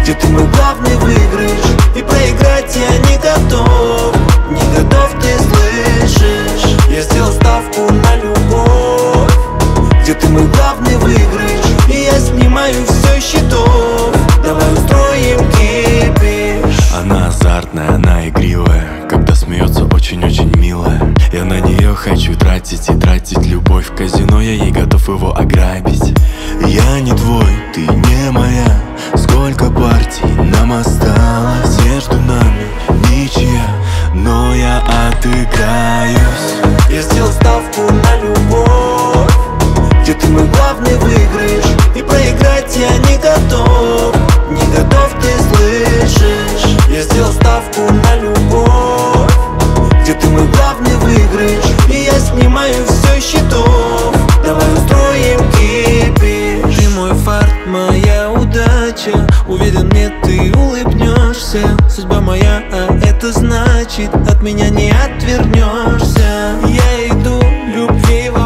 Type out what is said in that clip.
где ты мой главный выигрыш. И проиграть я не готов, не готов, ты слышишь? Я сделал ставку на любовь, где ты мой главный выигрыш. И я снимаю все счетов, давай устроим кипиш. Она азартная, она игривая, когда смеется очень-очень милая. Я на нее хочу тратить и тратить любовь. В казино я ей готов его ограбить. Я не твой, ты не моя. Сколько партий нам осталось, между нами ничья, но я отыграюсь. Я сделал ставку на любовь, где ты мой главный выигрыш. И проиграть я не готов, не готов, ты слышишь? Я сделал ставку на любовь, где ты мой главный выигрыш. И я снимаю все счетов, давай устроим кипиш. Ты мой фарт, моя удача, уверен, мне ты улыбнешься. Судьба моя, а это значит, от меня не отвернешься. Я иду любви во